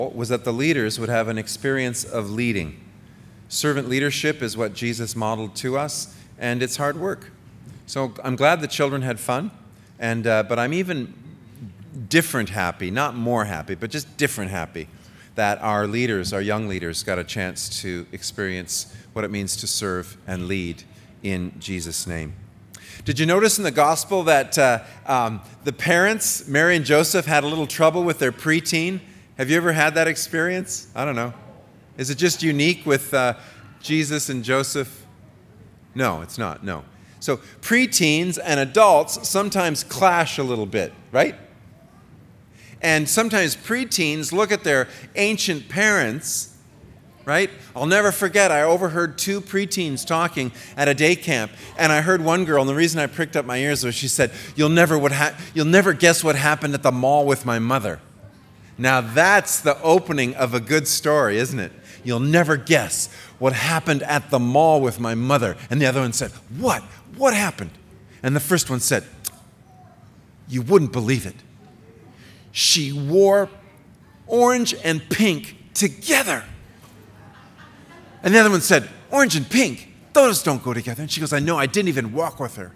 was that the leaders would have an experience of leading. Servant leadership is what Jesus modeled to us, and it's hard work. So I'm glad the children had fun, but I'm even different happy, not more happy, but just different happy that our leaders, our young leaders, got a chance to experience what it means to serve and lead in Jesus' name. Did you notice in the gospel that the parents, Mary and Joseph, had a little trouble with their preteen? Have you ever had that experience? I don't know. Is it just unique with Jesus and Joseph? No, it's not, no. So preteens and adults sometimes clash a little bit, right? And sometimes preteens look at their ancient parents, right? I'll never forget, I overheard two preteens talking at a day camp, and I heard one girl, and the reason I pricked up my ears was she said, you'll never guess what happened at the mall with my mother. Now that's the opening of a good story, isn't it? You'll never guess what happened at the mall with my mother. And the other one said, what? What happened? And the first one said, you wouldn't believe it. She wore orange and pink together. And the other one said, orange and pink, those don't go together. And she goes, I know, I didn't even walk with her.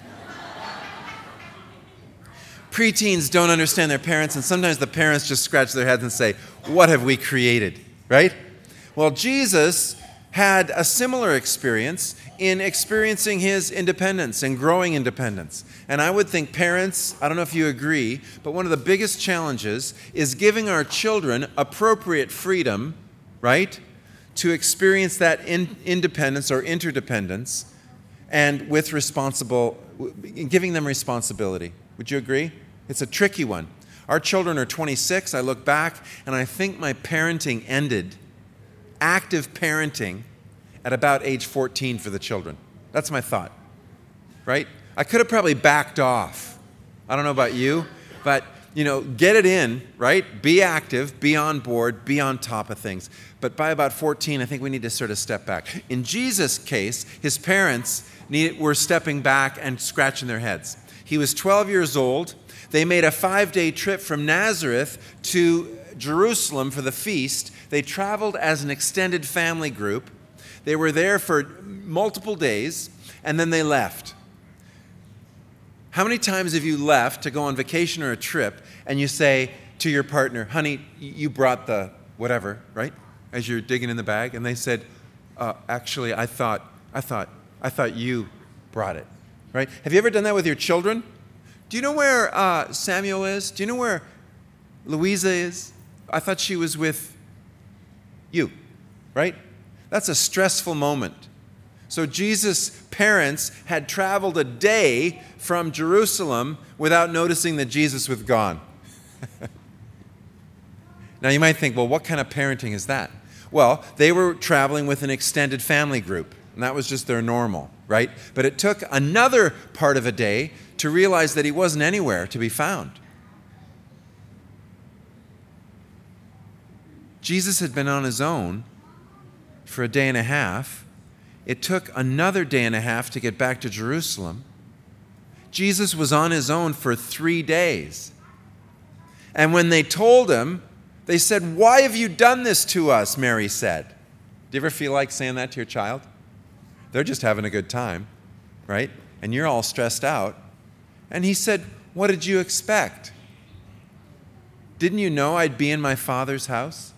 Preteens don't understand their parents, and sometimes the parents just scratch their heads and say, what have we created, right? Well, Jesus had a similar experience in experiencing his independence and growing independence. And I would think parents, I don't know if you agree, but one of the biggest challenges is giving our children appropriate freedom, right, to experience that independence or interdependence, and with giving them responsibility. Would you agree? It's a tricky one. Our children are 26. I look back, and I think my parenting ended, active parenting, at about age 14 for the children. That's my thought, right? I could have probably backed off. I don't know about you, but, get it in, right? Be active, be on board, be on top of things. But by about 14, I think we need to sort of step back. In Jesus' case, his parents were stepping back and scratching their heads. He was 12 years old. They made a 5-day trip from Nazareth to Jerusalem for the feast. They traveled as an extended family group. They were there for multiple days, and then they left. How many times have you left to go on vacation or a trip, and you say to your partner, honey, you brought the whatever, right? As you're digging in the bag, and they said, actually, I thought you brought it, right? Have you ever done that with your children? Do you know where Samuel is? Do you know where Louisa is? I thought she was with you, right? That's a stressful moment. So Jesus' parents had traveled a day from Jerusalem without noticing that Jesus was gone. Now you might think, well, what kind of parenting is that? Well, they were traveling with an extended family group, and that was just their normal, right? But it took another part of a day to realize that he wasn't anywhere to be found. Jesus had been on his own for a day and a half. It took another day and a half to get back to Jerusalem. Jesus was on his own for 3 days. And when they told him, they said, why have you done this to us, Mary said. Do you ever feel like saying that to your child? They're just having a good time, right? And you're all stressed out. And he said, what did you expect? Didn't you know I'd be in my Father's house?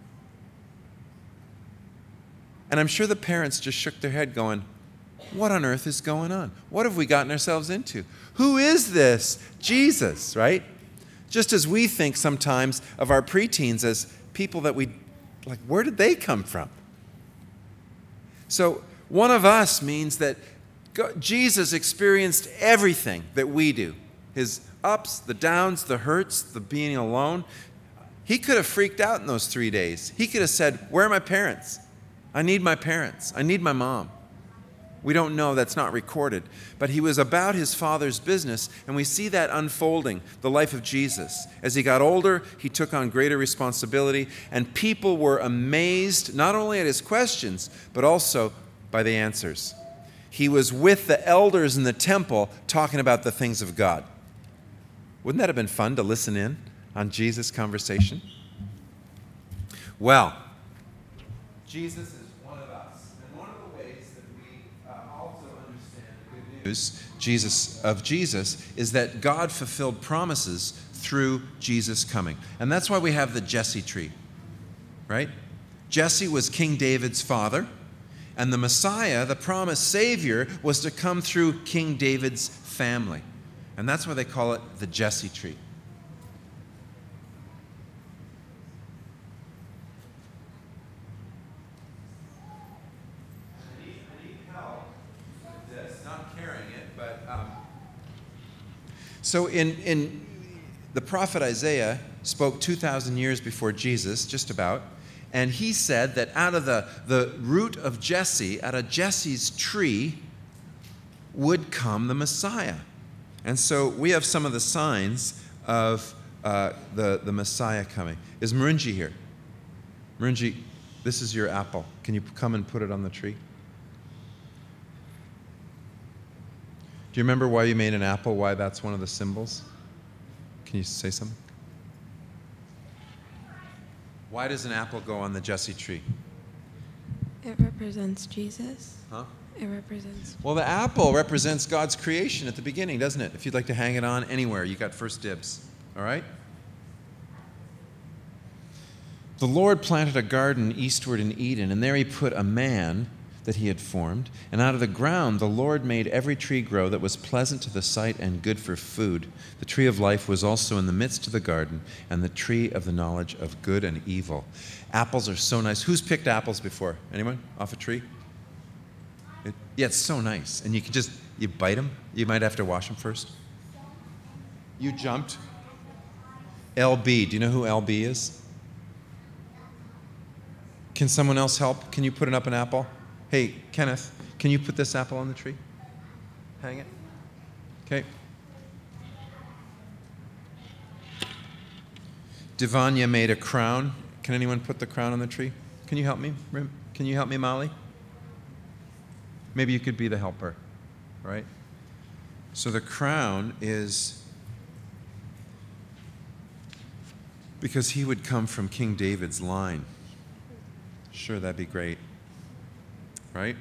And I'm sure the parents just shook their head going, what on earth is going on? What have we gotten ourselves into? Who is this Jesus, right? Just as we think sometimes of our preteens as people that where did they come from? So one of us means that Jesus experienced everything that we do. His ups, the downs, the hurts, the being alone. He could have freaked out in those 3 days. He could have said, where are my parents? I need my parents. I need my mom. We don't know, that's not recorded. But he was about his Father's business, and we see that unfolding, the life of Jesus. As he got older, he took on greater responsibility, and people were amazed not only at his questions, but also by the answers. He was with the elders in the temple talking about the things of God. Wouldn't that have been fun to listen in on Jesus' conversation? Well, Jesus is one of us. And one of the ways that we also understand the good news Jesus is that God fulfilled promises through Jesus coming. And that's why we have the Jesse tree, right? Jesse was King David's father, and the Messiah, the promised Savior, was to come through King David's family. And that's why they call it the Jesse tree. So in the prophet Isaiah spoke 2,000 years before Jesus, just about, and he said that out of the root of Jesse, out of Jesse's tree, would come the Messiah. And so we have some of the signs of the Messiah coming. Is Marunji here? Marunji, this is your apple. Can you come and put it on the tree? Do you remember why you made an apple, why that's one of the symbols? Can you say something? Why does an apple go on the Jesse tree? It represents Jesus. Huh? It represents... Well, the apple represents God's creation at the beginning, doesn't it? If you'd like to hang it on anywhere, you got first dibs. All right? The Lord planted a garden eastward in Eden, and there he put a man that he had formed. And out of the ground the Lord made every tree grow that was pleasant to the sight and good for food. The tree of life was also in the midst of the garden, and the tree of the knowledge of good and evil. Apples are so nice. Who's picked apples before? Anyone? Off a tree? Yeah, it's so nice. And you can just, you bite them. You might have to wash them first. You jumped. LB. Do you know who LB is? Can someone else help? Can you put up an apple? Hey, Kenneth, can you put this apple on the tree? Hang it. Okay. Divanya made a crown. Can anyone put the crown on the tree? Can you help me? Can you help me, Molly? Maybe you could be the helper, right? So the crown is because he would come from King David's line. Sure, that'd be great. Right?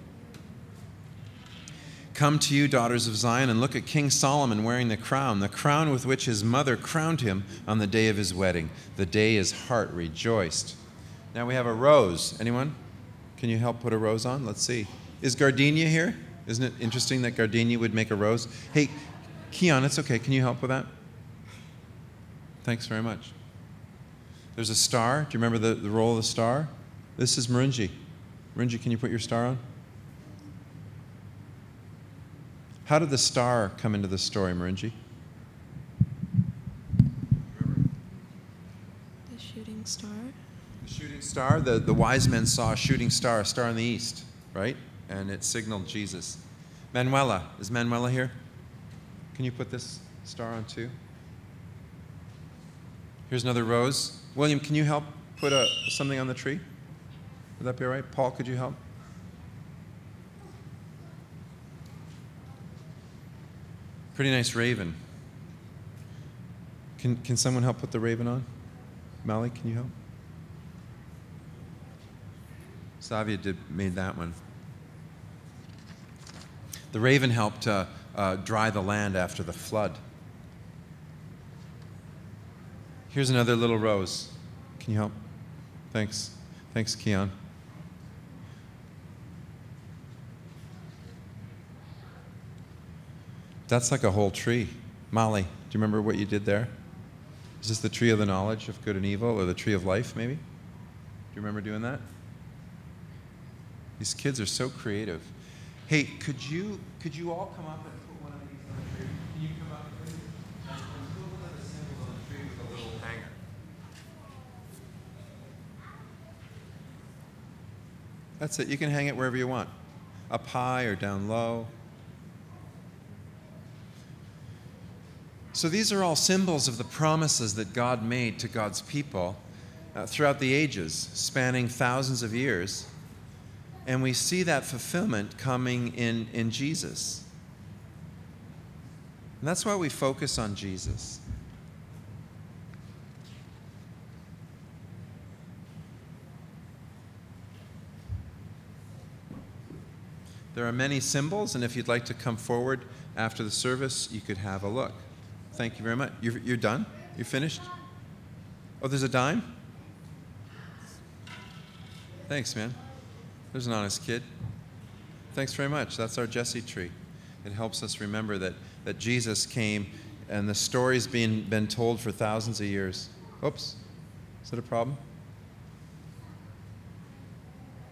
Come to you, daughters of Zion, and look at King Solomon wearing the crown with which his mother crowned him on the day of his wedding, the day his heart rejoiced. Now we have a rose. Anyone? Can you help put a rose on? Let's see. Is Gardenia here? Isn't it interesting that Gardenia would make a rose? Hey, Keon, it's okay. Can you help with that? Thanks very much. There's a star. Do you remember the role of the star? This is Marunji. Marunji, can you put your star on? How did the star come into the story, Marunji? The shooting star. The shooting star, the wise men saw a shooting star, a star in the east, right? And it signaled Jesus. Manuela, is Manuela here? Can you put this star on too? Here's another rose. William, can you help put something on the tree? Would that be all right? Paul, could you help? Pretty nice raven. Can someone help put the raven on? Molly, can you help? Savia made that one. The raven helped dry the land after the flood. Here's another little rose. Can you help? Thanks. Thanks, Keon. That's like a whole tree. Molly, do you remember what you did there? Is this the tree of the knowledge of good and evil, or the tree of life, maybe? Do you remember doing that? These kids are so creative. Hey, could you all come up and put one of these on the tree? Can you come up, please? And put one of the symbols on the tree with a little hanger. That's it. You can hang it wherever you want. Up high or down low. So these are all symbols of the promises that God made to God's people throughout the ages, spanning thousands of years. And we see that fulfillment coming in Jesus. And that's why we focus on Jesus. There are many symbols, and if you'd like to come forward after the service, you could have a look. Thank you very much. You're done? You're finished? Oh, there's a dime? Thanks, man. There's an honest kid. Thanks very much. That's our Jesse tree. It helps us remember that Jesus came and the story's been told for thousands of years. Oops. Is that a problem?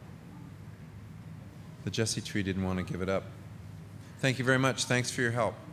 The Jesse tree didn't want to give it up. Thank you very much. Thanks for your help.